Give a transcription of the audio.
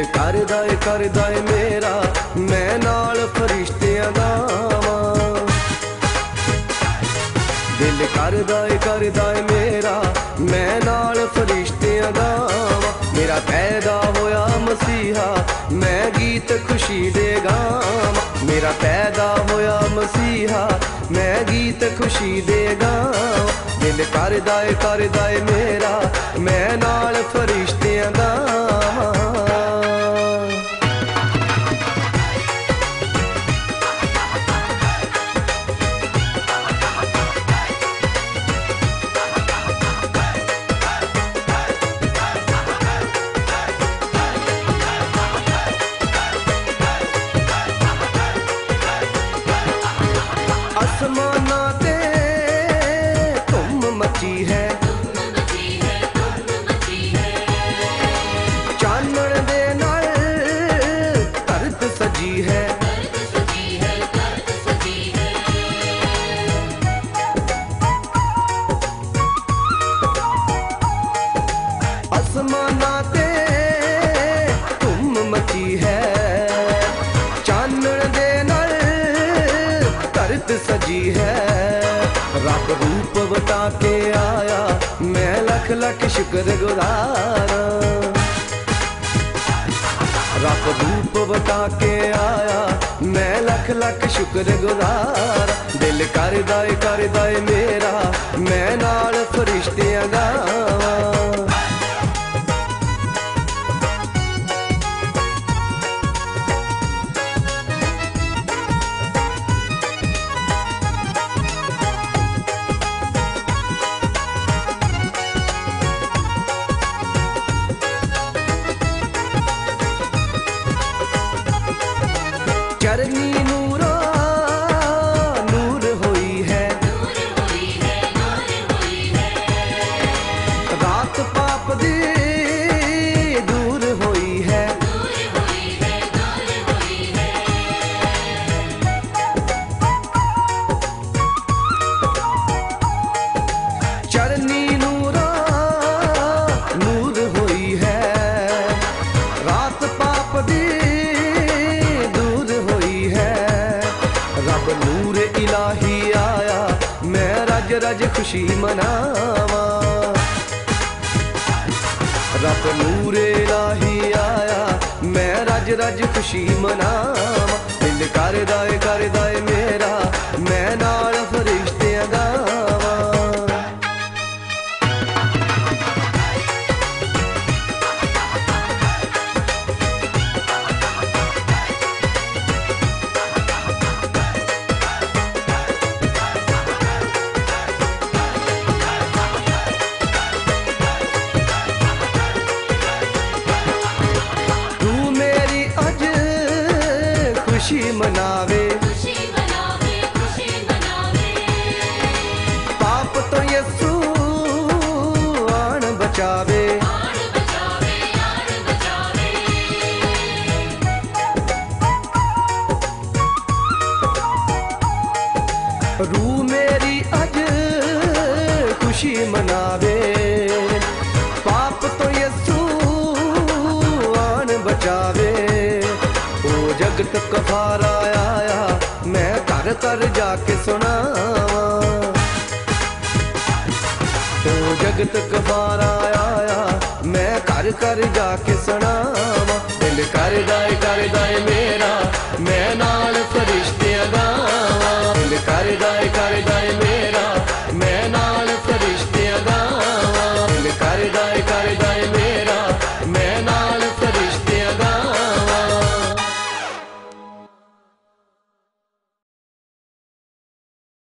दिल करदा ए मेरा मैं नाल फरिश्तियां गावां। दिल करदा ए मेरा मैं नाल फरिश्तियां गावां। मेरा पैदा होया मसीहा मैं गीत खुशी दे गावां। मेरा पैदा होया मसीहा मैं गीत खुशी दे गावां। दिल करदा ए मेरा मैं नाल फरिश्तियां गावां। आसमाना ते धुम मची है, चानण दे नाल धरत सजी है। आसमाना ते धुम मची है, चानण दे नाल धरत सजी है। रब रूप बता के आया मैं लख लख शुक्र गुजारा। रब रूप बता के आया मैं लख लख शुक्र गुजारा। दिल करदा ए मेरा मैं नाल फरिश्तियां गावां। चरनी नूरा नूर होई है, रात पाप दी दूर होई है। चरनी नूरा नूर होई है, रात पाप दी रब नूर इलाही आया मैं रज रज खुशी मनावा। रब नूर इलाही आया मैं रज रज खुशी मनावा। दिल करदा ए मेरा मैं नाल फरिश्तियां गावां। खुशी मनावे पाप तो यसू आन बचावे। रू मेरी अज खुशी मनावे पाप तो यसू आन बचावे। जगत कफारा आया मैं घर घर जाके सुनावा। ओ जगत कफारा आया मैं घर घर जाके सुनावा। दिल करदा ए मेरा मैं नाल